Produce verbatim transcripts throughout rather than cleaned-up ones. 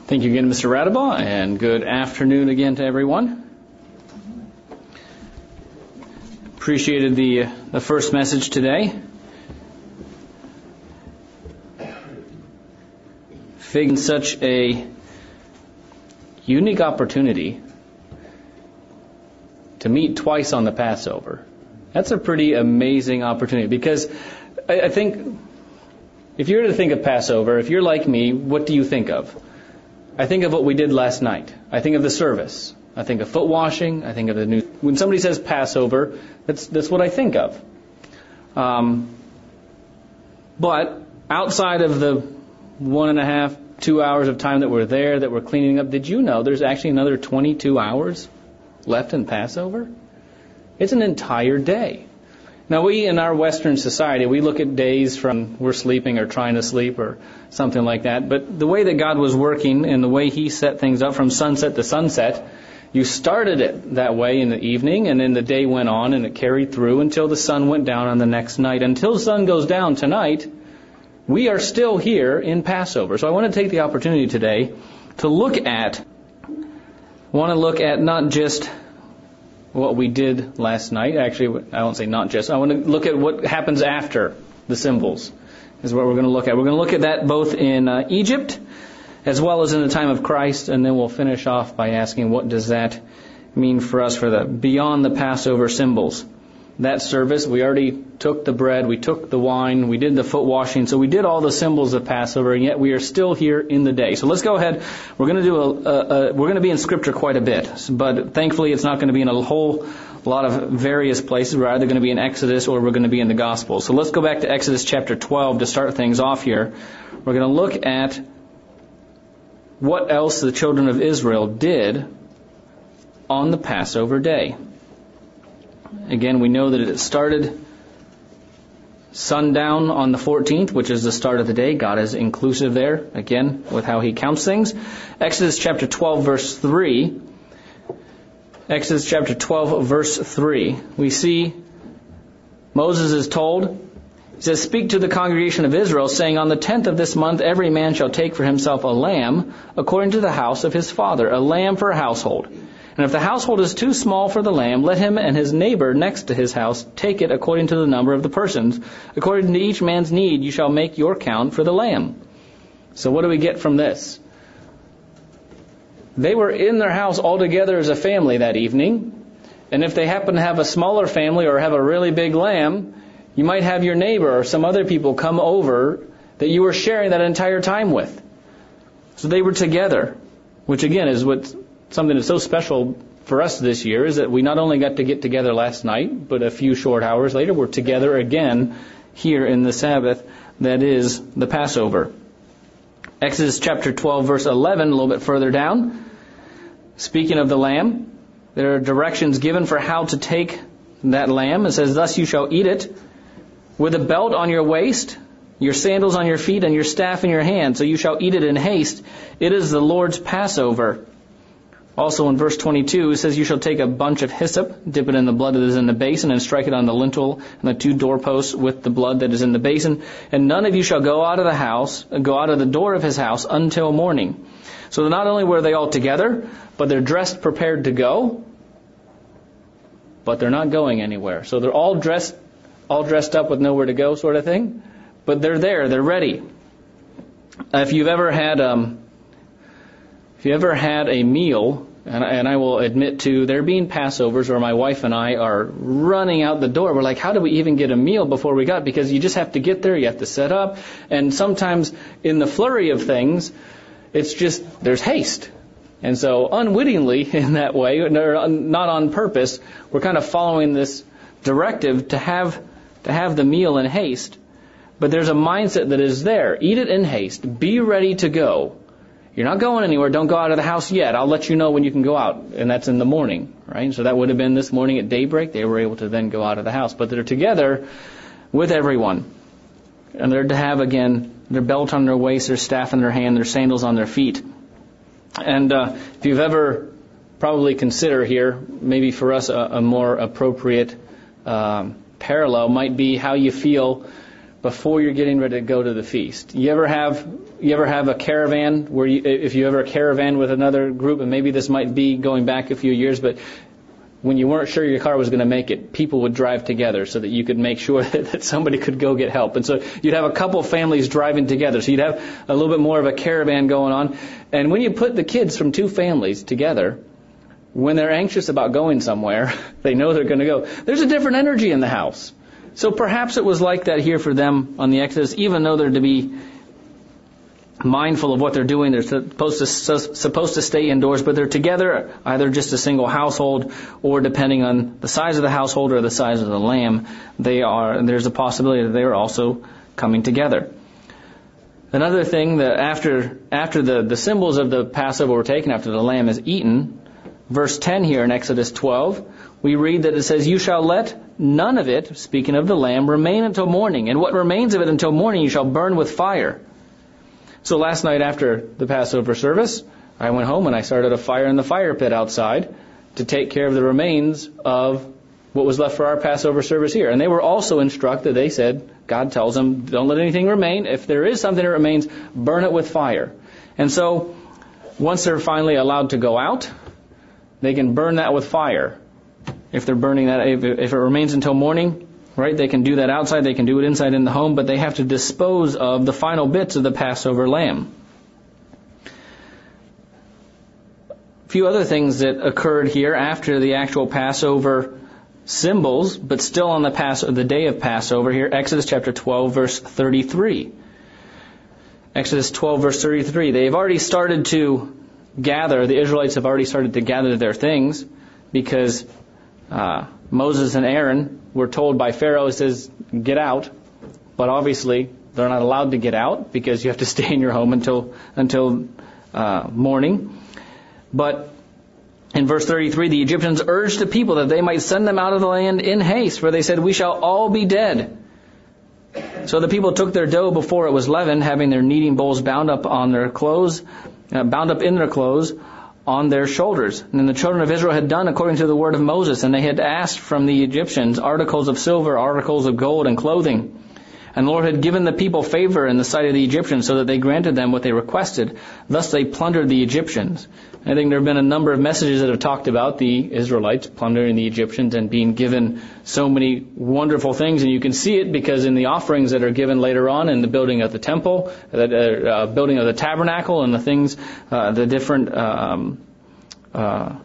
Thank you again, Mister Radabaugh, and good afternoon again to everyone. Appreciated the the first message today. Fig such a unique opportunity to meet twice on the Passover. That's a pretty amazing opportunity, because I, I think if you were to think of Passover, if you're like me, what do you think of? I think of what we did last night. I think of the service. I think of foot washing. I think of the new. When somebody says Passover, that's that's what I think of. Um, but outside of the one and a half, two hours of time that we're there, that we're cleaning up, did you know there's actually another twenty-two hours left in Passover? It's an entire day. Now, we in our Western society, we look at days from we're sleeping or trying to sleep or something like that. But the way that God was working and the way He set things up from sunset to sunset, you started it that way in the evening, and then the day went on and it carried through until the sun went down on the next night. Until the sun goes down tonight, we are still here in Passover. So I want to take the opportunity today to look at, want to look at not just what we did last night. Actually, I won't say not just. I want to look at what happens after the symbols is what we're going to look at. We're going to look at that both in uh, Egypt as well as in the time of Christ, and then we'll finish off by asking what does that mean for us for the beyond the Passover symbols. That service, we already took the bread, we took the wine, we did the foot washing, so we did all the symbols of Passover, and yet we are still here in the day. So let's go ahead. We're going to do a, a, a we're going to be in Scripture quite a bit, but thankfully it's not going to be in a whole lot of various places. We're either going to be in Exodus or we're going to be in the Gospels. So let's go back to Exodus chapter twelve to start things off here. We're going to look at what else the children of Israel did on the Passover day. Again, we know that it started sundown on the fourteenth, which is the start of the day. God is inclusive there, again, with how He counts things. Exodus chapter twelve, verse three. Exodus chapter twelve, verse three. We see Moses is told, he says, "Speak to the congregation of Israel, saying, on the tenth of this month every man shall take for himself a lamb according to the house of his father, a lamb for a household. And if the household is too small for the lamb, let him and his neighbor next to his house take it according to the number of the persons. According to each man's need, you shall make your count for the lamb." So what do we get from this? They were in their house all together as a family that evening. And if they happen to have a smaller family or have a really big lamb, you might have your neighbor or some other people come over that you were sharing that entire time with. So they were together, which again is what something that's so special for us this year, is that we not only got to get together last night, but a few short hours later we're together again here in the Sabbath that is the Passover. Exodus chapter twelve, verse eleven, a little bit further down. Speaking of the lamb, there are directions given for how to take that lamb. It says, "Thus you shall eat it with a belt on your waist, your sandals on your feet, and your staff in your hand. So you shall eat it in haste. It is the Lord's Passover." Also in verse twenty-two, it says, "You shall take a bunch of hyssop, dip it in the blood that is in the basin, and strike it on the lintel and the two doorposts with the blood that is in the basin. And none of you shall go out of the house, go out of the door of his house until morning." So not only were they all together, but they're dressed, prepared to go, but they're not going anywhere. So they're all dressed, all dressed up with nowhere to go, sort of thing. But they're there, they're ready. Uh, if you've ever had um, If you ever had a meal, and, and I will admit to there being Passovers where my wife and I are running out the door. We're like, how do we even get a meal before we got? Because you just have to get there, you have to set up. And sometimes in the flurry of things, it's just, there's haste. And so unwittingly in that way, not on purpose, we're kind of following this directive to have to have the meal in haste. But there's a mindset that is there. Eat it in haste. Be ready to go. You're not going anywhere. Don't go out of the house yet. I'll let you know when you can go out. And that's in the morning, right? So that would have been this morning at daybreak. They were able to then go out of the house. But they're together with everyone. And they're to have, again, their belt on their waist, their staff in their hand, their sandals on their feet. And uh, if you've ever probably consider here, maybe for us a, a more appropriate um, parallel might be how you feel before you're getting ready to go to the feast. You ever have you ever have a caravan where you, if you ever caravan with another group, and maybe this might be going back a few years, but when you weren't sure your car was going to make it, people would drive together so that you could make sure that, that somebody could go get help. And so you'd have a couple families driving together. So you'd have a little bit more of a caravan going on. And when you put the kids from two families together, when they're anxious about going somewhere, they know they're going to go. There's a different energy in the house. So perhaps it was like that here for them on the Exodus, even though they're to be mindful of what they're doing. They're supposed to supposed to stay indoors, but they're together, either just a single household, or depending on the size of the household or the size of the lamb, they are. There's a possibility that they are also coming together. Another thing that after after the the symbols of the Passover were taken, after the lamb is eaten, verse ten here in Exodus twelve, we read that it says, "You shall let none of it," speaking of the lamb, "remain until morning, and what remains of it until morning you shall burn with fire." So last night after the Passover service, I went home and I started a fire in the fire pit outside to take care of the remains of what was left for our Passover service here. And they were also instructed, they said, God tells them, don't let anything remain. If there is something that remains, burn it with fire. And so once they're finally allowed to go out, they can burn that with fire. If they're burning that, if it, if it remains until morning, right, they can do that outside, they can do it inside in the home, but they have to dispose of the final bits of the Passover lamb. A few other things that occurred here after the actual Passover symbols, but still on the Pass- the day of Passover here, Exodus chapter twelve, verse thirty-three. Exodus twelve, verse thirty-three. They've already started to gather, the Israelites have already started to gather their things, because uh, Moses and Aaron were told by Pharaoh, it says, get out. But obviously, they're not allowed to get out because you have to stay in your home until until uh, morning. But in verse thirty-three, the Egyptians urged the people that they might send them out of the land in haste, for they said, we shall all be dead. So the people took their dough before it was leavened, having their kneading bowls bound up on their clothes, uh, bound up in their clothes, on their shoulders. And then the children of Israel had done according to the word of Moses, and they had asked from the Egyptians articles of silver, articles of gold, and clothing. And the Lord had given the people favor in the sight of the Egyptians, so that they granted them what they requested. Thus they plundered the Egyptians. I think there have been a number of messages that have talked about the Israelites plundering the Egyptians and being given so many wonderful things. And you can see it because in the offerings that are given later on in the building of the temple, the uh, building of the tabernacle, and the things, uh, the different um, uh,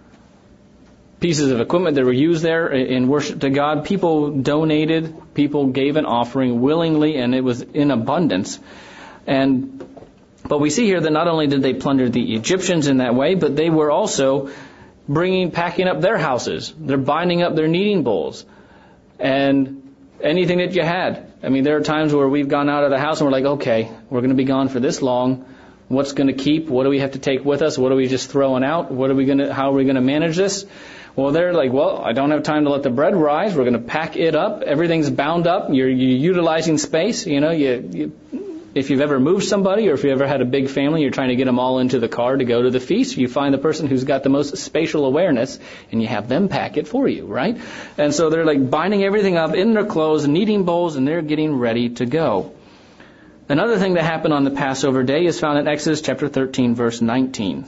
pieces of equipment that were used there in worship to God, people donated, people gave an offering willingly, and it was in abundance. And but we see here that not only did they plunder the Egyptians in that way, but they were also bringing, packing up their houses. They're binding up their kneading bowls and anything that you had. I mean, there are times where we've gone out of the house and we're like, okay, we're going to be gone for this long. What's going to keep? What do we have to take with us? What are we just throwing out? What are we going to? How are we going to manage this? Well, they're like, well, I don't have time to let the bread rise. We're going to pack it up. Everything's bound up. You're, you're utilizing space. You know, you, you, if you've ever moved somebody or if you ever had a big family, you're trying to get them all into the car to go to the feast. You find the person who's got the most spatial awareness and you have them pack it for you, right? And so they're like binding everything up in their clothes, kneading bowls, and they're getting ready to go. Another thing that happened on the Passover day is found in Exodus chapter thirteen, verse nineteen.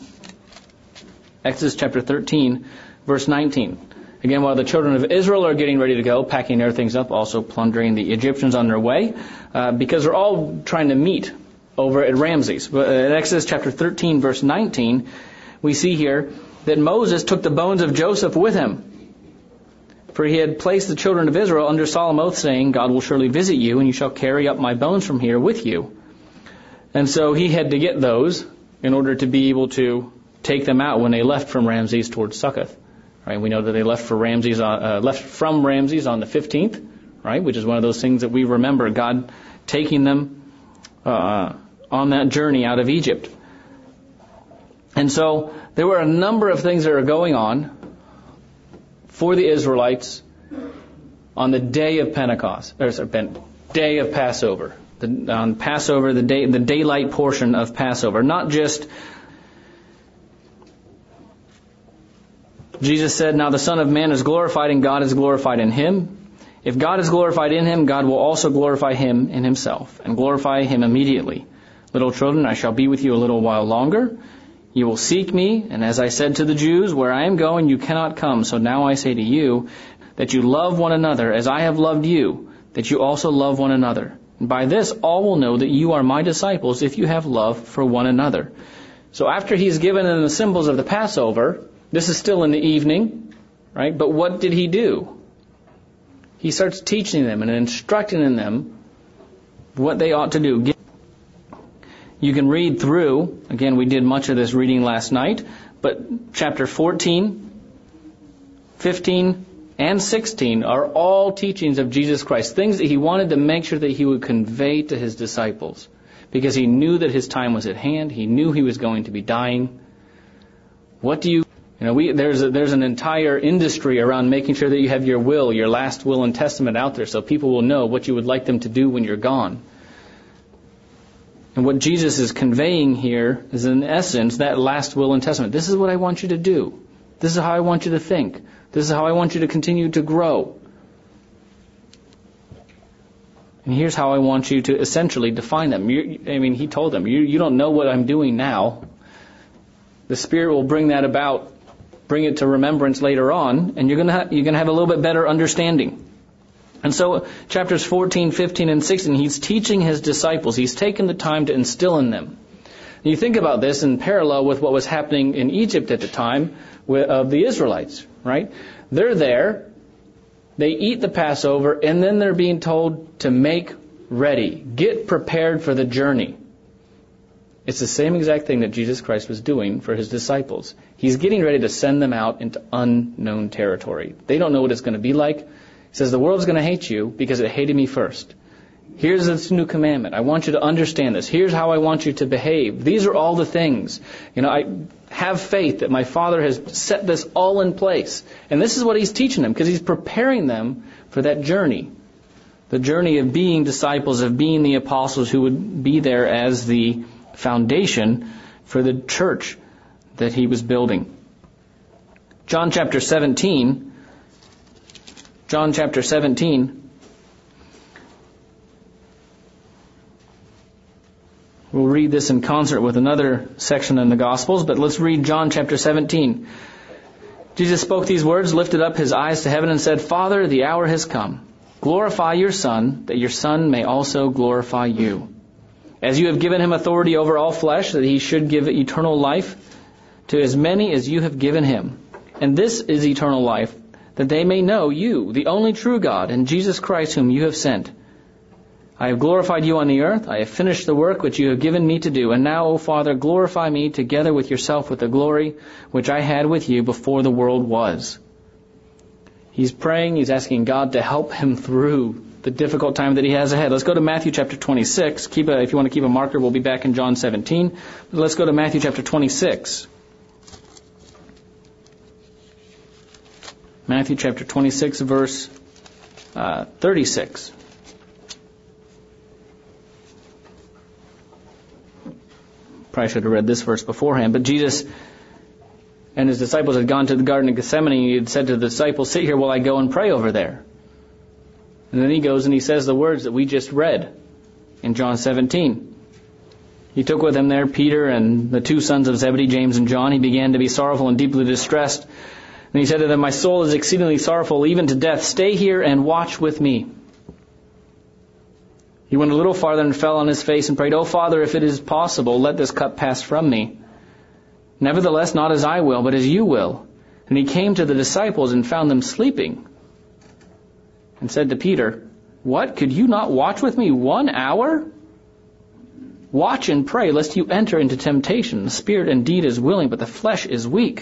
Exodus chapter thirteen, verse nineteen. Again, while the children of Israel are getting ready to go, packing their things up, also plundering the Egyptians on their way, uh, because they're all trying to meet over at Ramses. But in Exodus chapter thirteen, verse nineteen, we see here that Moses took the bones of Joseph with him. For he had placed the children of Israel under solemn oath, saying, God will surely visit you, and you shall carry up my bones from here with you. And so he had to get those in order to be able to take them out when they left from Ramses towards Succoth. Right? We know that they left for Ramses, uh, left from Ramses on the fifteenth, right? Which is one of those things that we remember, God taking them uh, on that journey out of Egypt. And so there were a number of things that are going on for the Israelites on the day of Pentecost, or sorry, day of Passover, the, on Passover, the day, the daylight portion of Passover. Not just, Jesus said, now the Son of Man is glorified and God is glorified in him. If God is glorified in him, God will also glorify him in himself, and glorify him immediately. Little children, I shall be with you a little while longer. You will seek me, and as I said to the Jews, where I am going you cannot come. So now I say to you, that you love one another as I have loved you, that you also love one another. And by this all will know that you are my disciples, if you have love for one another. So after he's given them the symbols of the Passover, this is still in the evening, right? But what did he do? He starts teaching them and instructing in them what they ought to do. You can read through, again, we did much of this reading last night, but chapter fourteen, fifteen, and sixteen are all teachings of Jesus Christ, things that he wanted to make sure that he would convey to his disciples, because he knew that his time was at hand. He knew he was going to be dying. What do you, you know, we, there's a, there's an entire industry around making sure that you have your will, your last will and testament out there, so people will know what you would like them to do when you're gone. And what Jesus is conveying here is, in essence, that last will and testament. This is what I want you to do. This is how I want you to think. This is how I want you to continue to grow. And here's how I want you to essentially define them. You, I mean, he told them, you, you don't know what I'm doing now. The Spirit will bring that about, bring it to remembrance later on, and you're going to ha- you're going to have a little bit better understanding. And so chapters fourteen, fifteen, and sixteen, he's teaching his disciples. He's taken the time to instill in them. And you think about this in parallel with what was happening in Egypt at the time with, of the Israelites, right? They're there, they eat the Passover, and then they're being told to make ready, get prepared for the journey. It's the same exact thing that Jesus Christ was doing for his disciples. He's getting ready to send them out into unknown territory. They don't know what it's going to be like. He says, the world's going to hate you because it hated me first. Here's this new commandment. I want you to understand this. Here's how I want you to behave. These are all the things. You know, I have faith that my Father has set this all in place. And this is what he's teaching them, because he's preparing them for that journey. The journey of being disciples, of being the apostles who would be there as the foundation for the church that he was building. John chapter seventeen. John chapter seventeen. We'll read this in concert with another section in the Gospels, but let's read John chapter seventeen. Jesus spoke these words, lifted up his eyes to heaven, and said, Father, the hour has come. Glorify your Son, that your Son may also glorify you. As you have given him authority over all flesh, that he should give eternal life to as many as you have given him. And this is eternal life, that they may know you, the only true God, and Jesus Christ whom you have sent. I have glorified you on the earth. I have finished the work which you have given me to do. And now, O Father, glorify me together with yourself with the glory which I had with you before the world was. He's praying. He's asking God to help him through the difficult time that he has ahead. Let's go to Matthew chapter twenty-six. Keep a, if you want to keep a marker, we'll be back in John seventeen. But let's go to Matthew chapter twenty-six. Matthew chapter twenty-six, verse uh, thirty-six. Probably should have read this verse beforehand. But Jesus and his disciples had gone to the Garden of Gethsemane, and he had said to the disciples, sit here while I go and pray over there. And then he goes and he says the words that we just read in John seventeen. He took with him there Peter and the two sons of Zebedee, James and John. He began to be sorrowful and deeply distressed. And he said to them, my soul is exceedingly sorrowful, even to death. Stay here and watch with me. He went a little farther and fell on his face and prayed, O Father, if it is possible, let this cup pass from me. Nevertheless, not as I will, but as you will. And he came to the disciples and found them sleeping, and said to Peter, what, could you not watch with me one hour? Watch and pray, lest you enter into temptation. The spirit indeed is willing, but the flesh is weak.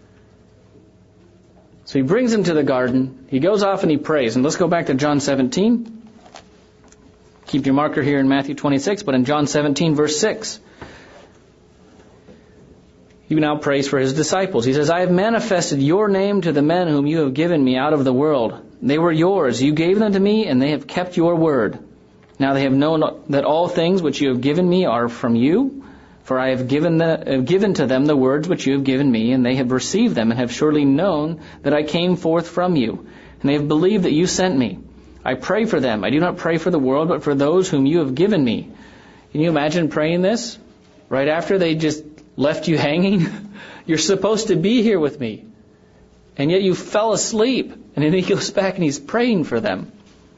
So he brings him to the garden. He goes off and he prays. And let's go back to John seventeen. Keep your marker here in Matthew twenty-six, but in John seventeen, verse six, he now prays for his disciples. He says, I have manifested your name to the men whom you have given me out of the world. They were yours. You gave them to me, and they have kept your word. Now they have known that all things which you have given me are from you. For I have given, the, uh, given to them the words which you have given me, and they have received them, and have surely known that I came forth from you. And they have believed that you sent me. I pray for them. I do not pray for the world, but for those whom you have given me. Can you imagine praying this right after they just left you hanging? You're supposed to be here with me, and yet you fell asleep. And then he goes back and he's praying for them.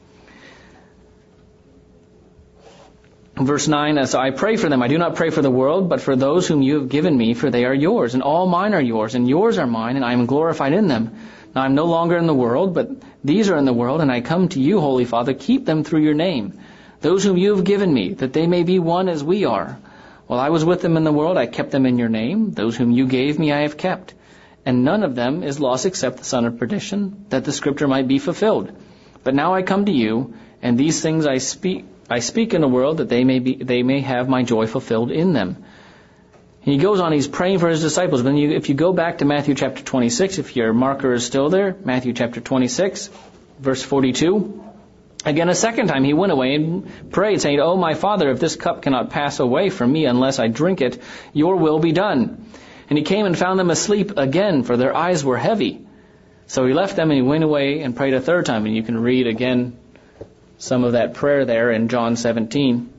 Verse nine, so I pray for them. I do not pray for the world, but for those whom you have given me, for they are yours, and all mine are yours, and yours are mine, and I am glorified in them. Now I am no longer in the world, but these are in the world, and I come to you, Holy Father, keep them through your name, those whom you have given me, that they may be one as we are. While I was with them in the world, I kept them in your name. Those whom you gave me I have kept. And none of them is lost except the son of perdition, that the scripture might be fulfilled. But now I come to you, and these things I speak I speak in the world, that they may be they may have my joy fulfilled in them. And he goes on, he's praying for his disciples. But you, if you go back to Matthew chapter twenty-six, if your marker is still there, Matthew chapter twenty-six, verse forty-two. Again, a second time he went away and prayed, saying, "O my Father, if this cup cannot pass away from me unless I drink it, your will be done." And he came and found them asleep again, for their eyes were heavy. So he left them and he went away and prayed a third time. And you can read again some of that prayer there in John seventeen.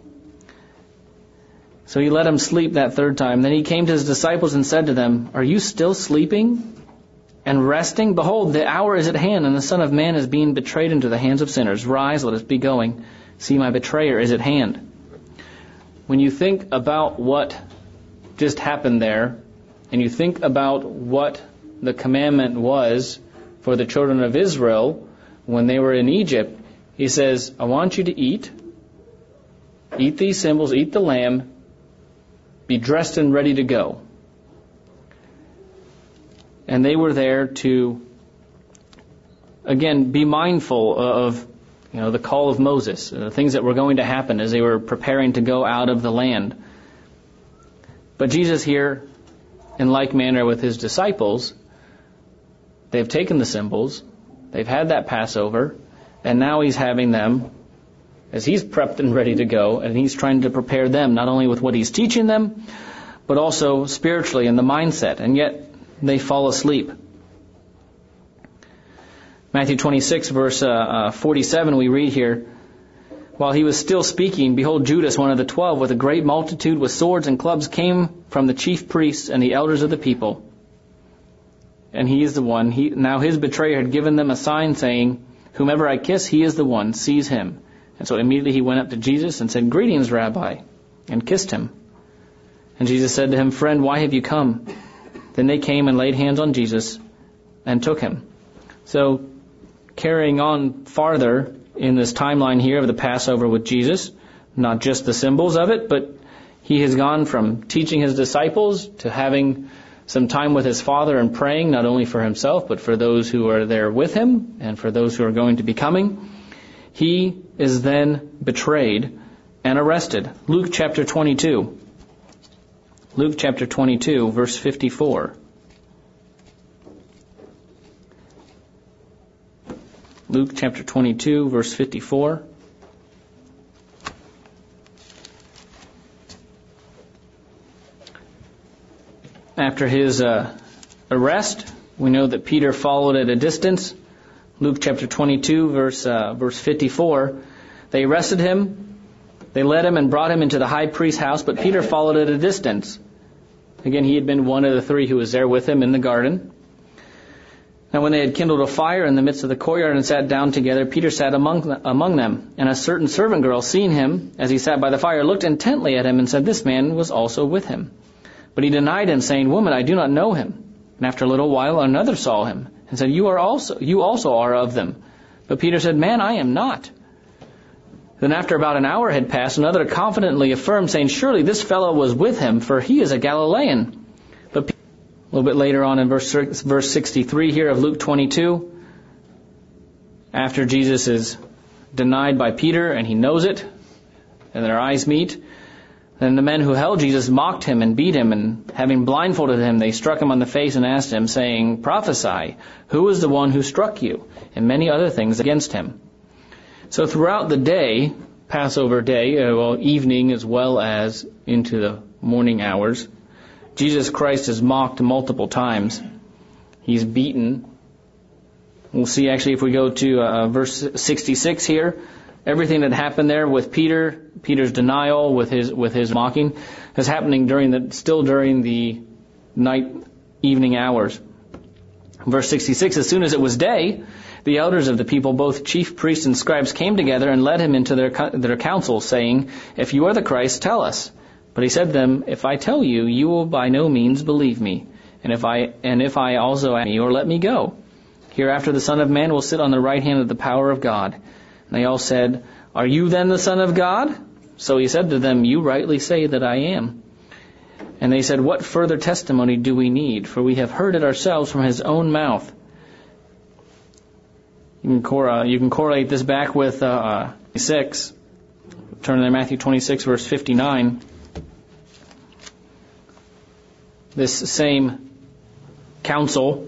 So he let them sleep that third time. Then he came to his disciples and said to them, "Are you still sleeping and resting? Behold, the hour is at hand, and the Son of Man is being betrayed into the hands of sinners. Rise, let us be going. See, my betrayer is at hand." When you think about what just happened there, and you think about what the commandment was for the children of Israel when they were in Egypt, he says, I want you to eat, eat these symbols, eat the lamb, be dressed and ready to go. And they were there to, again, be mindful of, you know, the call of Moses, the things that were going to happen as they were preparing to go out of the land. But Jesus here, in like manner with his disciples, they've taken the symbols, they've had that Passover, and now he's having them, as he's prepped and ready to go, and he's trying to prepare them, not only with what he's teaching them, but also spiritually in the mindset, and yet they fall asleep. Matthew twenty-six, verse uh, uh, forty-seven, we read here, "While he was still speaking, behold, Judas, one of the twelve, with a great multitude with swords and clubs, came from the chief priests and the elders of the people. And he is the one. He, now his betrayer had given them a sign, saying, Whomever I kiss, he is the one. Seize him. And so immediately he went up to Jesus and said, Greetings, Rabbi, and kissed him. And Jesus said to him, Friend, why have you come? Then they came and laid hands on Jesus and took him." So carrying on farther in this timeline here of the Passover with Jesus, not just the symbols of it, but he has gone from teaching his disciples to having some time with his Father and praying, not only for himself, but for those who are there with him and for those who are going to be coming. He is then betrayed and arrested. Luke chapter twenty-two. Luke chapter twenty-two, verse fifty-four. Luke chapter twenty-two, verse fifty-four. After his uh, arrest, we know that Peter followed at a distance. Luke chapter twenty-two, verse uh, verse fifty-four. They arrested him, they led him and brought him into the high priest's house, but Peter followed at a distance. Again, he had been one of the three who was there with him in the garden. Now when they had kindled a fire in the midst of the courtyard and sat down together, Peter sat among among them. And a certain servant girl, seeing him as he sat by the fire, looked intently at him and said, This man was also with him. But he denied him, saying, Woman, I do not know him. And after a little while another saw him and said, You are also you also are of them. But Peter said, Man, I am not. Then after about an hour had passed, another confidently affirmed, saying, Surely this fellow was with him, for he is a Galilean. But a little bit later on in verse verse sixty-three here of Luke twenty-two, after Jesus is denied by Peter and he knows it, and their eyes meet, then the men who held Jesus mocked him and beat him, and having blindfolded him, they struck him on the face and asked him, saying, Prophesy, who is the one who struck you? And many other things against him. So throughout the day, Passover day, uh, well, evening as well as into the morning hours, Jesus Christ is mocked multiple times. He's beaten We'll see actually if we go to uh, verse sixty-six here, everything that happened there with Peter, Peter's denial, with his with his mocking, is happening during the still during the night evening hours. Verse sixty-six, as soon as it was day, the elders of the people, both chief priests and scribes, came together and led him into their their council, saying, "If you are the Christ, tell us." But he said to them, "If I tell you, you will by no means believe me, and if I and if I also am, or let me go. Hereafter the Son of Man will sit on the right hand of the power of God." And they all said, "Are you then the Son of God?" So he said to them, "You rightly say that I am." And they said, "What further testimony do we need? For we have heard it ourselves from his own mouth." You can, cor- uh, you can correlate this back with uh, six. Turn to Matthew twenty-six, verse fifty-nine. This same council,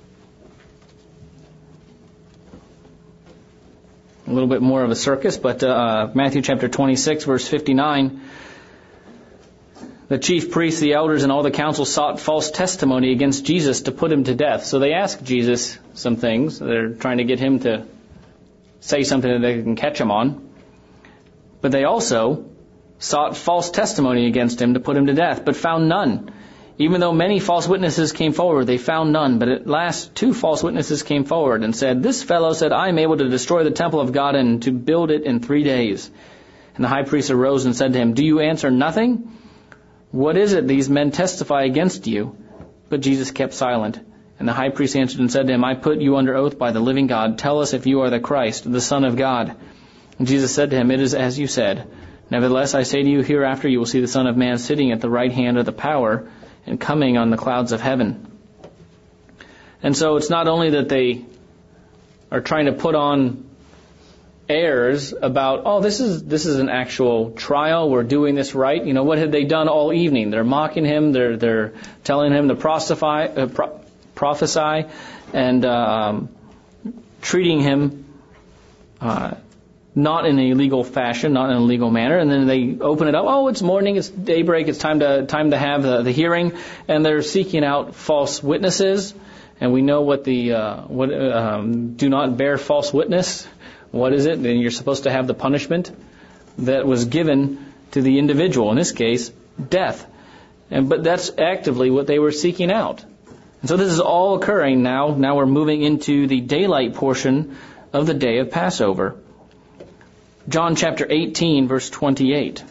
a little bit more of a circus, but uh, Matthew chapter twenty-six, verse fifty-nine, the chief priests, the elders, and all the council sought false testimony against Jesus to put him to death. So they asked Jesus some things. They're trying to get him to say something that they can catch him on. But they also sought false testimony against him to put him to death, but found none. Even though many false witnesses came forward, they found none. But at last two false witnesses came forward and said, "This fellow said, I am able to destroy the temple of God and to build it in three days. And the high priest arose and said to him, "Do you answer nothing? What is it these men testify against you?" But Jesus kept silent. And the high priest answered and said to him, "I put you under oath by the living God. Tell us if you are the Christ, the Son of God." And Jesus said to him, "It is as you said. Nevertheless, I say to you, hereafter you will see the Son of Man sitting at the right hand of the power and coming on the clouds of heaven." And so it's not only that they are trying to put on airs about, oh, this is this is an actual trial, we're doing this right. You know, what had they done all evening? They're mocking him, they're they're telling him to prophesy, uh, pro- prophesy and um, treating him uh, not in a legal fashion, not in a legal manner. And then they open it up. Oh, it's morning, it's daybreak, it's time to time to have the, the hearing, and they're seeking out false witnesses. And we know what the uh, what um, do not bear false witness. What is it? Then you're supposed to have the punishment that was given to the individual. In this case, death. And but that's actively what they were seeking out. And so this is all occurring now. Now we're moving into the daylight portion of the day of Passover. John chapter eighteen, verse twenty-eight.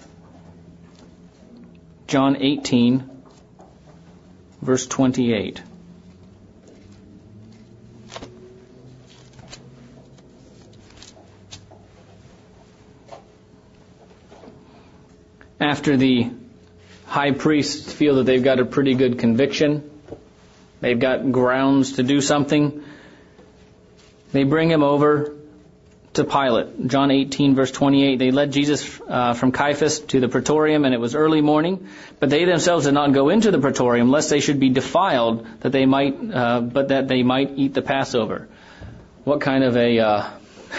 John eighteen, verse twenty-eight. After the high priests feel that they've got a pretty good conviction, they've got grounds to do something, they bring him over to Pilate. John eighteen, verse twenty-eight, they led Jesus uh, from Caiaphas to the praetorium, and it was early morning. But they themselves did not go into the praetorium, lest they should be defiled, that they might, uh, but that they might eat the Passover. What kind of a uh,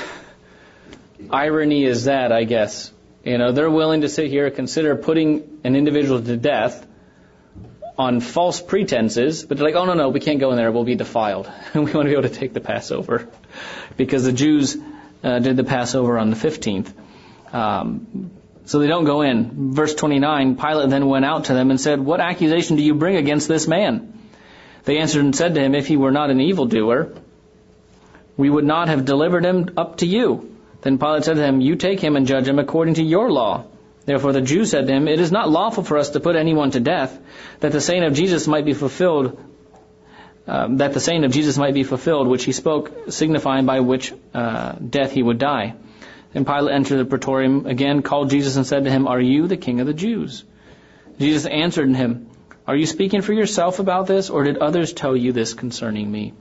irony is that, I guess? You know, they're willing to sit here, consider putting an individual to death on false pretenses, but they're like, oh, no, no, we can't go in there, we'll be defiled. And we want to be able to take the Passover. Because the Jews uh, did the Passover on the fifteenth. Um, so they don't go in. Verse twenty-nine, Pilate then went out to them and said, "What accusation do you bring against this man?" They answered and said to him, "If he were not an evildoer, we would not have delivered him up to you." Then Pilate said to him, "You take him and judge him according to your law." Therefore the Jews said to him, "It is not lawful for us to put anyone to death, that the saying of Jesus might be fulfilled, uh, that the saying of Jesus might be fulfilled, which he spoke, signifying by which uh, death he would die." Then Pilate entered the praetorium again, called Jesus, and said to him, "Are you the king of the Jews?" Jesus answered him, "Are you speaking for yourself about this, or did others tell you this concerning me?"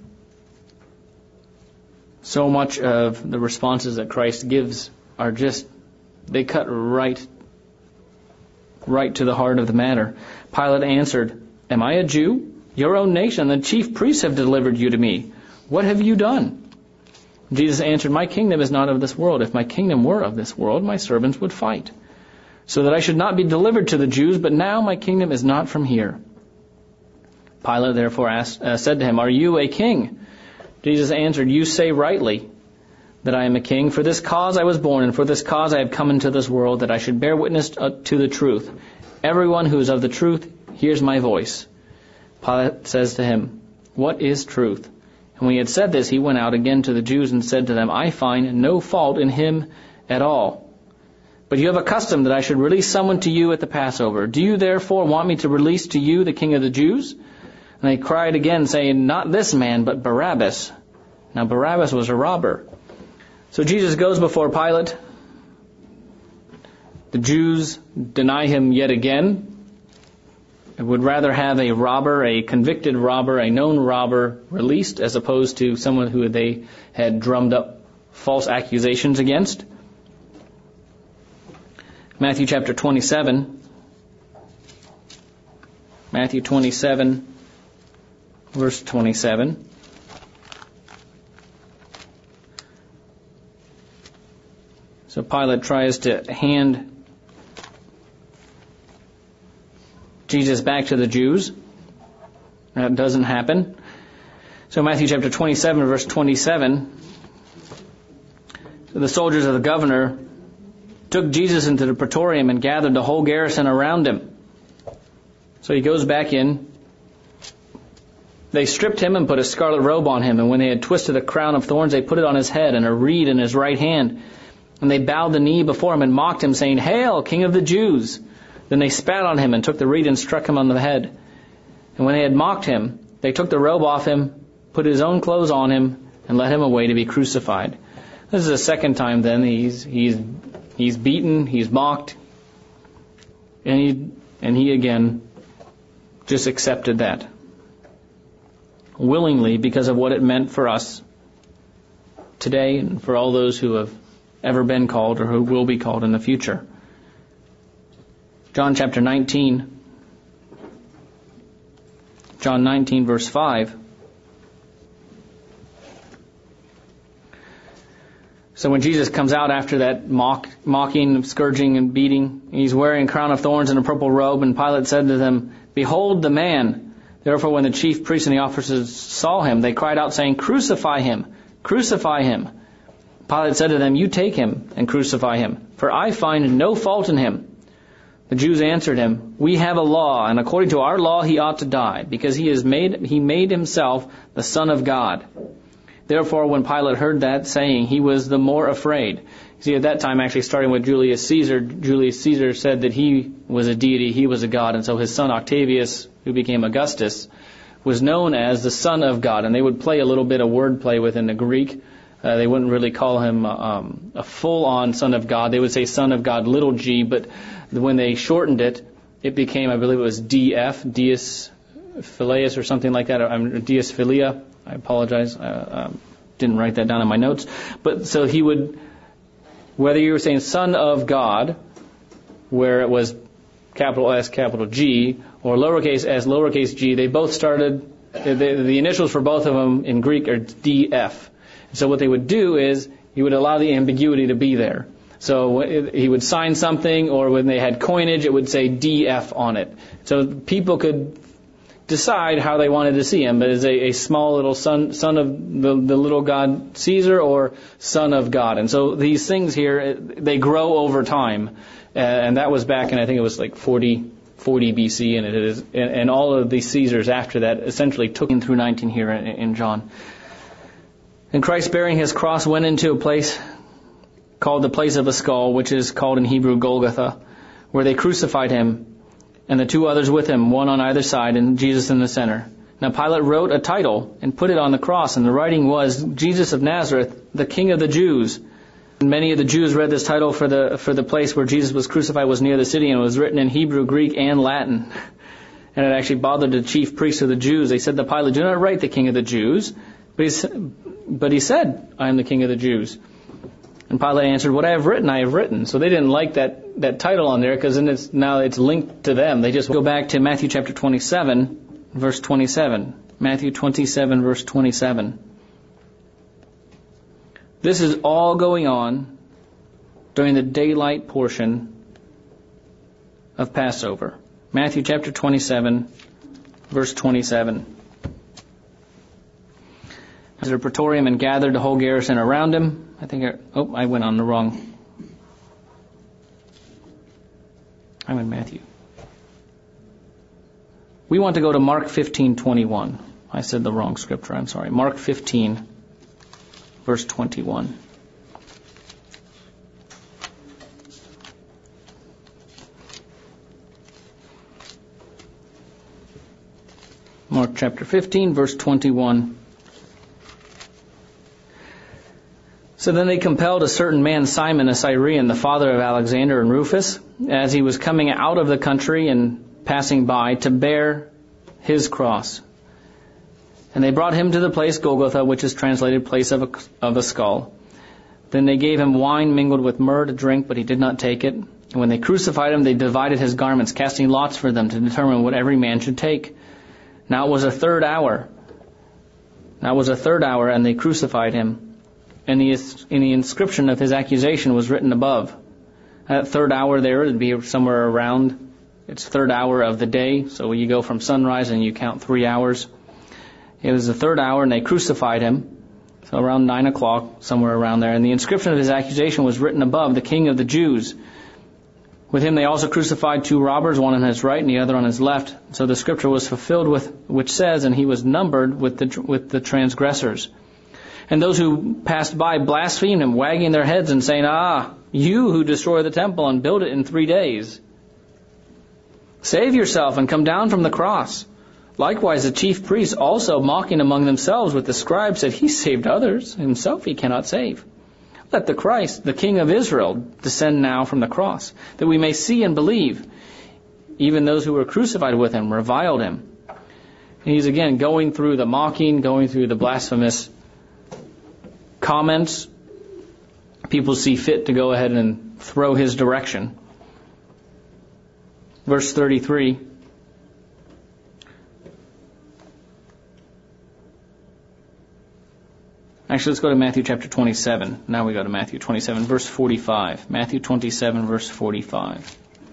So much of the responses that Christ gives are just, they cut right, right to the heart of the matter. Pilate answered, "Am I a Jew? Your own nation, the chief priests have delivered you to me. What have you done?" Jesus answered, "My kingdom is not of this world. If my kingdom were of this world, my servants would fight, so that I should not be delivered to the Jews, but now my kingdom is not from here." Pilate therefore asked, uh, said to him, "Are you a king?" Jesus answered, "You say rightly that I am a king. For this cause I was born, and for this cause I have come into this world, that I should bear witness to the truth. Everyone who is of the truth hears my voice." Pilate says to him, "What is truth?" And when he had said this, he went out again to the Jews and said to them, "I find no fault in him at all. But you have a custom that I should release someone to you at the Passover. Do you therefore want me to release to you the King of the Jews?" And they cried again, saying, "Not this man, but Barabbas." Now Barabbas was a robber. So Jesus goes before Pilate. The Jews deny him yet again. They would rather have a robber, a convicted robber, a known robber released, as opposed to someone who they had drummed up false accusations against. Matthew chapter twenty-seven. Matthew twenty-seven, verse twenty-seven. So Pilate tries to hand Jesus back to the Jews. That doesn't happen. So Matthew chapter twenty-seven, verse twenty-seven. So the soldiers of the governor took Jesus into the praetorium and gathered the whole garrison around him. So he goes back in. They stripped him and put a scarlet robe on him, and when they had twisted a crown of thorns, they put it on his head and a reed in his right hand. And they bowed the knee before him and mocked him, saying, "Hail, King of the Jews!" Then they spat on him and took the reed and struck him on the head. And when they had mocked him, they took the robe off him, put his own clothes on him, and led him away to be crucified. This is the second time then he's he's he's beaten, he's mocked, and he and he again just accepted that willingly because of what it meant for us today and for all those who have ever been called or who will be called in the future. John chapter nineteen. John nineteen, verse five. So when Jesus comes out after that mock, mocking, scourging, and beating, he's wearing a crown of thorns and a purple robe, and Pilate said to them, "Behold the man." Therefore when the chief priests and the officers saw him, they cried out, saying, "Crucify him! Crucify him!" Pilate said to them, "You take him and crucify him, for I find no fault in him." The Jews answered him, "We have a law, and according to our law he ought to die, because he is made he made himself the Son of God." Therefore, when Pilate heard that saying, he was the more afraid. See, at that time, actually starting with Julius Caesar, Julius Caesar said that he was a deity, he was a god, and so his son Octavius, who became Augustus, was known as the Son of God, and they would play a little bit of wordplay within the Greek. Uh, they wouldn't really call him um, a full-on Son of God. They would say Son of God, little g, but when they shortened it, it became, I believe it was D F, Deus Phileus or something like that, or um, Deus Philia. I apologize. I uh, didn't write that down in my notes. But so he would, whether you were saying Son of God, where it was capital S, capital G, or lowercase s, lowercase g, they both started, the, the initials for both of them in Greek are D F. So what they would do is, he would allow the ambiguity to be there. So he would sign something, or when they had coinage, it would say D F on it. So people could decide how they wanted to see him, but as a, a small little son, son of the, the little god Caesar, or Son of God. And so these things here, they grow over time. Uh, and that was back in, I think it was like forty, forty B C, and it is, and, and all of the Caesars after that essentially took in through nineteen here in, in John. And Christ, bearing his cross, went into a place called the place of a skull, which is called in Hebrew Golgotha, where they crucified him, and the two others with him, one on either side, and Jesus in the center. Now Pilate wrote a title and put it on the cross, and the writing was, "Jesus of Nazareth, the King of the Jews." And many of the Jews read this title, for the for the place where Jesus was crucified was near the city, and it was written in Hebrew, Greek, and Latin. And it actually bothered the chief priests of the Jews. They said to Pilate, "Do not write the King of the Jews." But he, but he said, "I am the King of the Jews." And Pilate answered, "What I have written, I have written." So they didn't like that, that title on there, because then it's, now it's linked to them. They just go back to Matthew chapter twenty-seven, verse twenty-seven. Matthew twenty-seven, verse twenty-seven. This is all going on during the daylight portion of Passover. Matthew chapter twenty-seven, verse twenty-seven. to the praetorium and gathered the whole garrison around him. I think, I, oh, I went on the wrong. I'm in Matthew. We want to go to Mark fifteen twenty-one. I said the wrong scripture, I'm sorry. Mark fifteen, verse twenty-one. Mark chapter fifteen, verse twenty-one. So then they compelled a certain man, Simon, a Cyrene, the father of Alexander and Rufus, as he was coming out of the country and passing by, to bear his cross. And they brought him to the place Golgotha, which is translated place of a, of a skull. Then they gave him wine mingled with myrrh to drink, but he did not take it. And when they crucified him, they divided his garments, casting lots for them to determine what every man should take. Now it was a third hour. Now it was a third hour, and they crucified him. And the, in the inscription of his accusation was written above. At third hour there, it would be somewhere around, it's third hour of the day, so you go from sunrise and you count three hours. It was the third hour, and they crucified him, so around nine o'clock, somewhere around there. And the inscription of his accusation was written above, the King of the Jews. With him they also crucified two robbers, one on his right and the other on his left. So the scripture was fulfilled, with which says, and he was numbered with the with the transgressors. And those who passed by blasphemed him, wagging their heads and saying, Ah, you who destroy the temple and build it in three days, save yourself and come down from the cross. Likewise the chief priests also, mocking among themselves with the scribes, said, He saved others, himself he cannot save. Let the Christ, the King of Israel, descend now from the cross, that we may see and believe. Even those who were crucified with him reviled him. And he's again going through the mocking, going through the blasphemous comments. People see fit to go ahead and throw his direction. Verse thirty-three. Actually, let's go to Matthew chapter twenty-seven. Now we go to Matthew twenty-seven, verse forty-five. Matthew twenty-seven, verse forty-five.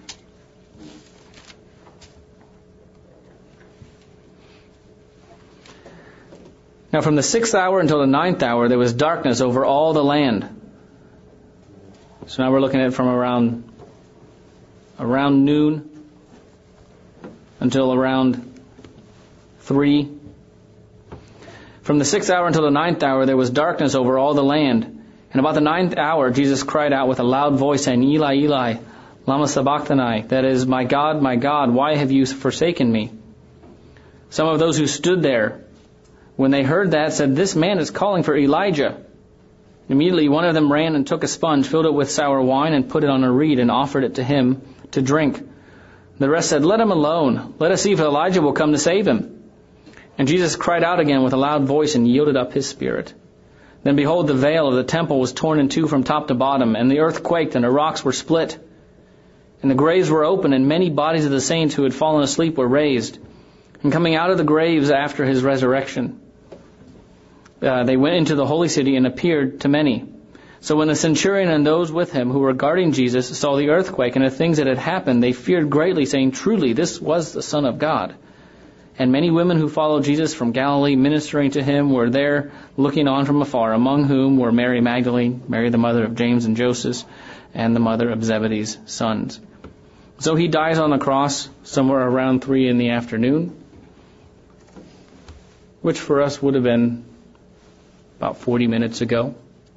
Now from the sixth hour until the ninth hour, there was darkness over all the land. So now we're looking at it from around, around noon until around three. From the sixth hour until the ninth hour, there was darkness over all the land. And about the ninth hour, Jesus cried out with a loud voice, saying, Eli, Eli, lama sabachthani? That is, My God, my God, why have you forsaken me? Some of those who stood there, when they heard that, said, This man is calling for Elijah. Immediately one of them ran and took a sponge, filled it with sour wine, and put it on a reed, and offered it to him to drink. The rest said, Let him alone. Let us see if Elijah will come to save him. And Jesus cried out again with a loud voice and yielded up his spirit. Then behold, the veil of the temple was torn in two from top to bottom, and the earth quaked, and the rocks were split. And the graves were opened, and many bodies of the saints who had fallen asleep were raised. And coming out of the graves after his resurrection, uh, they went into the holy city and appeared to many. So when the centurion and those with him who were guarding Jesus saw the earthquake and the things that had happened, they feared greatly, saying, Truly, this was the Son of God. And many women who followed Jesus from Galilee, ministering to him, were there looking on from afar, among whom were Mary Magdalene, Mary the mother of James and Joseph, and the mother of Zebedee's sons. So he dies on the cross somewhere around three in the afternoon, which for us would have been about forty minutes ago.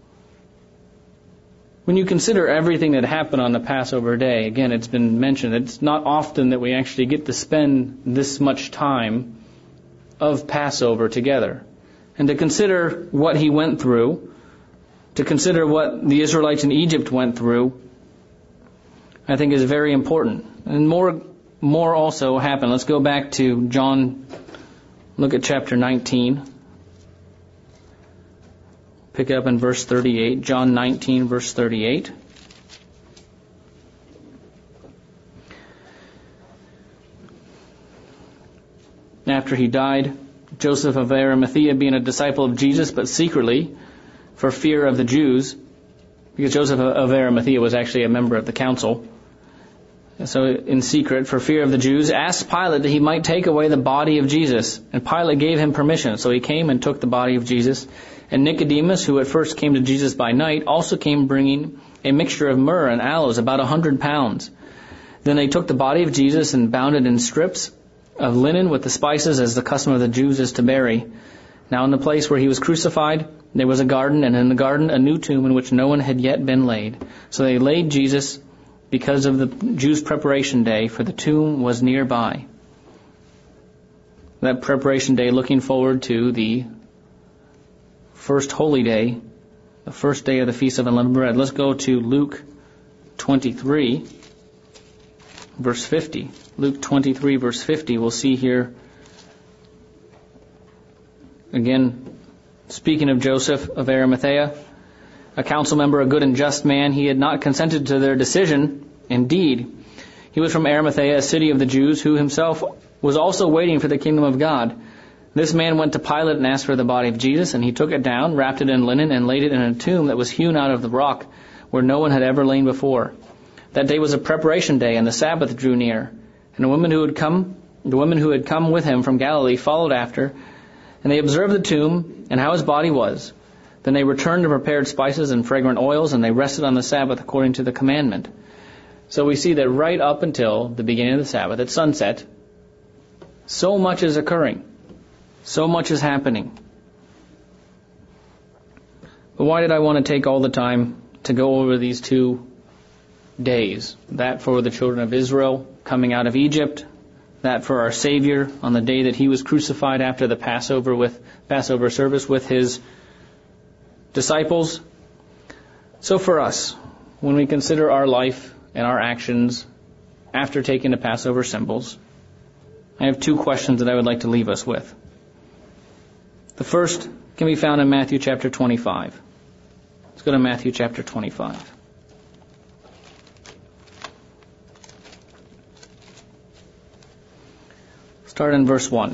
When you consider everything that happened on the Passover day, again, it's been mentioned, it's not often that we actually get to spend this much time of Passover together. And to consider what he went through, to consider what the Israelites in Egypt went through, I think is very important. And more, more also happened. Let's go back to John, look at chapter nineteen. Pick up in verse thirty-eight, John nineteen, verse thirty-eight. After he died, Joseph of Arimathea, being a disciple of Jesus, but secretly, for fear of the Jews, because Joseph of Arimathea was actually a member of the council, so in secret, for fear of the Jews, asked Pilate that he might take away the body of Jesus. And Pilate gave him permission. So he came and took the body of Jesus. And Nicodemus, who at first came to Jesus by night, also came bringing a mixture of myrrh and aloes, about a hundred pounds. Then they took the body of Jesus and bound it in strips of linen with the spices, as the custom of the Jews is to bury. Now in the place where he was crucified, there was a garden, and in the garden a new tomb in which no one had yet been laid. So they laid Jesus because of the Jews' preparation day, for the tomb was nearby. That preparation day, looking forward to the first holy day, the first day of the Feast of Unleavened Bread. Let's go to Luke twenty-three, verse fifty. Luke twenty-three, verse fifty. We'll see here, again, speaking of Joseph of Arimathea, a council member, a good and just man, he had not consented to their decision. Indeed, he was from Arimathea, a city of the Jews, who himself was also waiting for the kingdom of God. This man went to Pilate and asked for the body of Jesus, and he took it down, wrapped it in linen, and laid it in a tomb that was hewn out of the rock, where no one had ever lain before. That day was a preparation day, and the Sabbath drew near. And the women who had come, the women who had come with him from Galilee followed after, and they observed the tomb and how his body was. Then they returned and prepared spices and fragrant oils, and they rested on the Sabbath according to the commandment. So we see that right up until the beginning of the Sabbath, at sunset, so much is occurring. So much is happening. But why did I want to take all the time to go over these two days? That for the children of Israel coming out of Egypt, that for our Savior on the day that he was crucified after the Passover with Passover service with his disciples. So for us, when we consider our life and our actions after taking the Passover symbols, I have two questions that I would like to leave us with. The first can be found in Matthew chapter twenty-five. Let's go to Matthew chapter twenty-five. Start in verse one.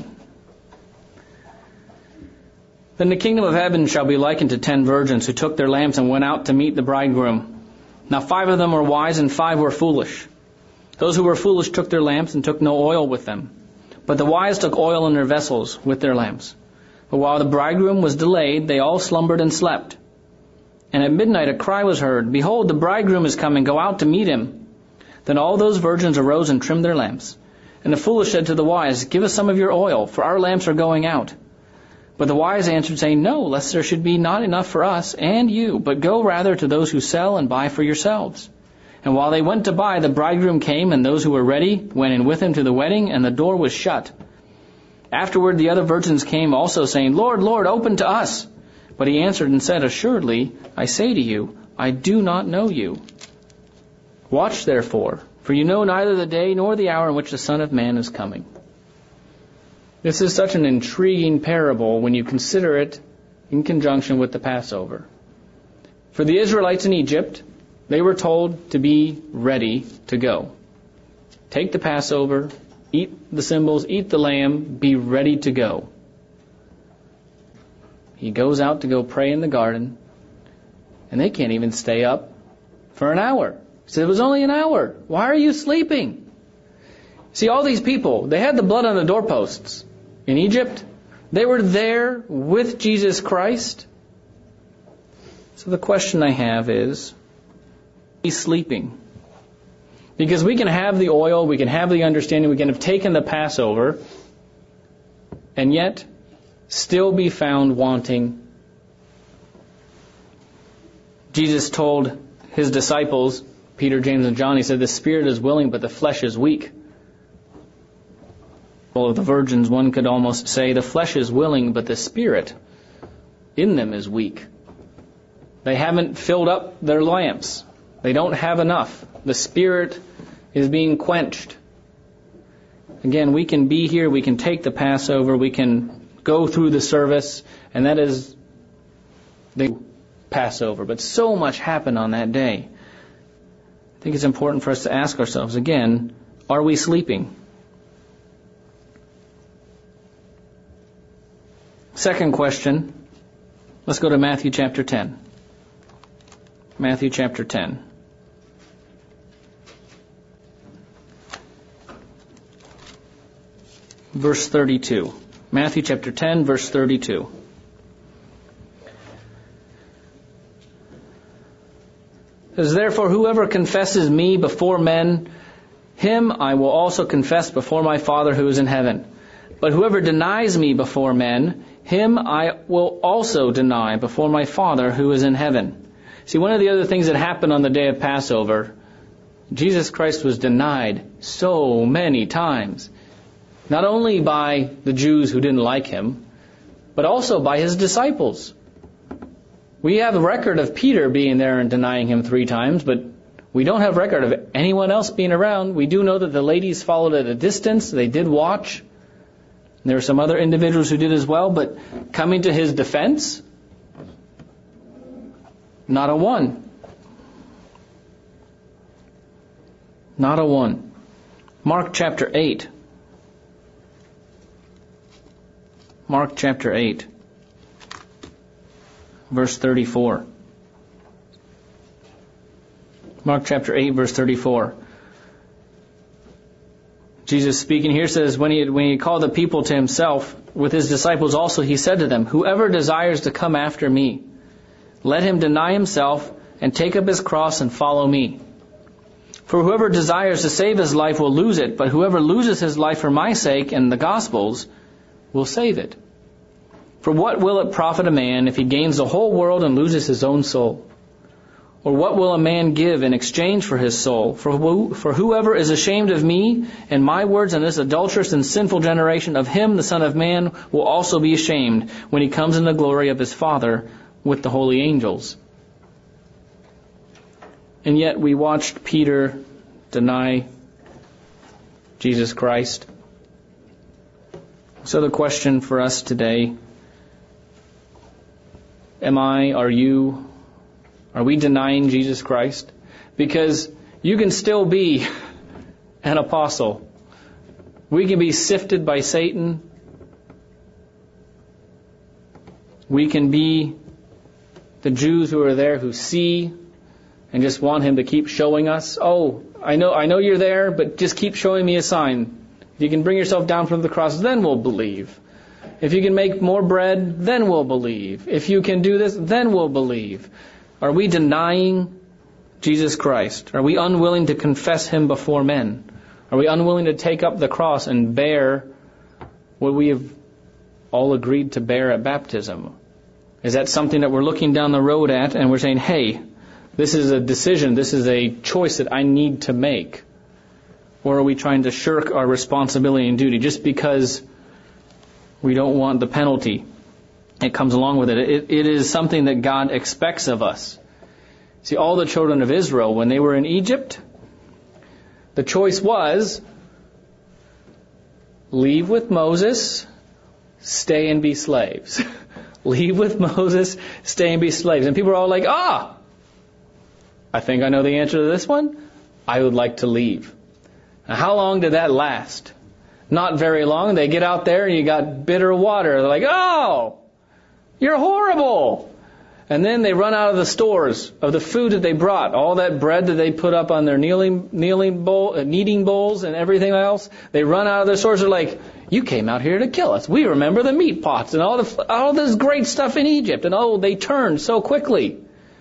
Then the kingdom of heaven shall be likened to ten virgins who took their lamps and went out to meet the bridegroom. Now five of them were wise and five were foolish. Those who were foolish took their lamps and took no oil with them. But the wise took oil in their vessels with their lamps. But while the bridegroom was delayed, they all slumbered and slept. And at midnight a cry was heard, Behold, the bridegroom is coming, go out to meet him. Then all those virgins arose and trimmed their lamps. And the foolish said to the wise, Give us some of your oil, for our lamps are going out. But the wise answered, saying, No, lest there should be not enough for us and you, but go rather to those who sell and buy for yourselves. And while they went to buy, the bridegroom came, and those who were ready went in with him to the wedding, and the door was shut. Afterward the other virgins came also, saying, Lord, Lord, open to us. But he answered and said, Assuredly, I say to you, I do not know you. Watch therefore, for you know neither the day nor the hour in which the Son of Man is coming. This is such an intriguing parable when you consider it in conjunction with the Passover. For the Israelites in Egypt, they were told to be ready to go. Take the Passover, eat the symbols, eat the lamb, be ready to go. He goes out to go pray in the garden, and they can't even stay up for an hour. He said, it was only an hour. Why are you sleeping? See, all these people, they had the blood on the doorposts in Egypt. They were there with Jesus Christ. So the question I have is, he's sleeping. Because we can have the oil, we can have the understanding, we can have taken the Passover, and yet still be found wanting. Jesus told his disciples, Peter, James, and John, he said, the spirit is willing, but the flesh is weak. Well, of the virgins, one could almost say, the flesh is willing, but the spirit in them is weak. They haven't filled up their lamps. They don't have enough. The spirit is being quenched. Again, we can be here, we can take the Passover, we can go through the service, and that is the Passover. But so much happened on that day. I think it's important for us to ask ourselves again, are we sleeping? Second question, let's go to Matthew chapter ten. Matthew chapter ten. verse thirty-two. Matthew chapter ten, verse thirty-two. It says, therefore, whoever confesses me before men, him I will also confess before my Father who is in heaven. But whoever denies me before men, him I will also deny before my Father who is in heaven. See, one of the other things that happened on the day of Passover, Jesus Christ was denied so many times. Not only by the Jews who didn't like him, but also by his disciples. We have a record of Peter being there and denying him three times, but we don't have record of anyone else being around. We do know that the ladies followed at a distance. They did watch. There were some other individuals who did as well, but coming to his defense, not a one. Not a one. Mark chapter eight. Mark chapter eight. Verse thirty-four. Mark chapter eight, verse thirty-four. Jesus speaking here says, when he, when he called the people to himself, with his disciples also, he said to them, whoever desires to come after me, let him deny himself and take up his cross and follow me. For whoever desires to save his life will lose it, but whoever loses his life for my sake and the gospel's will save it. For what will it profit a man if he gains the whole world and loses his own soul? Or what will a man give in exchange for his soul? For, who, for whoever is ashamed of me and my words in this adulterous and sinful generation, of him the Son of Man will also be ashamed when he comes in the glory of his Father with the holy angels. And yet we watched Peter deny Jesus Christ. So the question for us today, am I, are you, are we denying Jesus Christ? Because you can still be an apostle. We can be sifted by Satan. We can be the Jews who are there who see and just want him to keep showing us, oh, I know, I know you're there, but just keep showing me a sign. If you can bring yourself down from the cross, then we'll believe. If you can make more bread, then we'll believe. If you can do this, then we'll believe. Are we denying Jesus Christ? Are we unwilling to confess him before men? Are we unwilling to take up the cross and bear what we have all agreed to bear at baptism? Is that something that we're looking down the road at and we're saying, hey, this is a decision, this is a choice that I need to make? Or are we trying to shirk our responsibility and duty just because we don't want the penalty that comes along with it? It, it is something that God expects of us. See, all the children of Israel, when they were in Egypt, the choice was leave with Moses, stay and be slaves. Leave with Moses, stay and be slaves. And people are all like, ah, I think I know the answer to this one. I would like to leave. Now, how long did that last? Not very long. They get out there and you got bitter water. They're like, oh, you're horrible. And then they run out of the stores of the food that they brought, all that bread that they put up on their kneeling, kneeling bowl, uh, kneading bowls and everything else. They run out of their stores. They're like, you came out here to kill us. We remember the meat pots and all the all this great stuff in Egypt. And oh, they turned so quickly.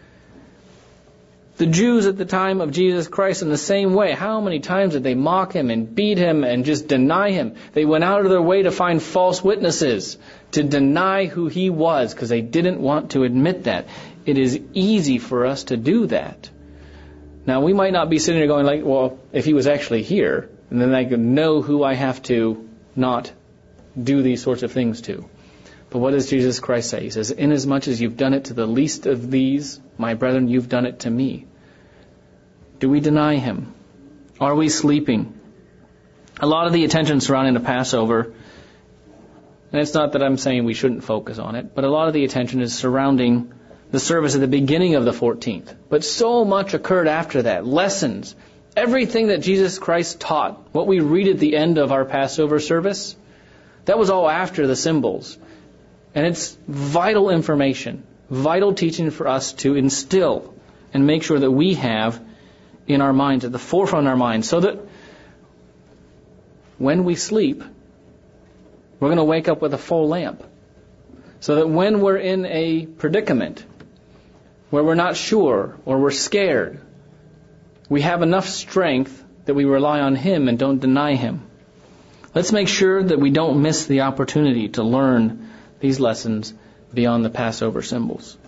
The Jews at the time of Jesus Christ in the same way. How many times did they mock him and beat him and just deny him? They went out of their way to find false witnesses to deny who he was because they didn't want to admit that. It is easy for us to do that. Now, we might not be sitting there going like, well, if he was actually here, and then I could know who I have to not do these sorts of things to. But what does Jesus Christ say? He says, inasmuch as you've done it to the least of these, my brethren, you've done it to me. Do we deny him? Are we sleeping? A lot of the attention surrounding the Passover, and it's not that I'm saying we shouldn't focus on it, but a lot of the attention is surrounding the service at the beginning of the fourteenth. But so much occurred after that. Lessons. Everything that Jesus Christ taught, what we read at the end of our Passover service, that was all after the symbols. And it's vital information, vital teaching for us to instill and make sure that we have in our minds, at the forefront of our minds, so that when we sleep, We're going to wake up with a full lamp. So that when we're in a predicament where we're not sure or we're scared, we have enough strength that we rely on Him and don't deny Him. Let's make sure that we don't miss the opportunity to learn these lessons beyond the Passover symbols.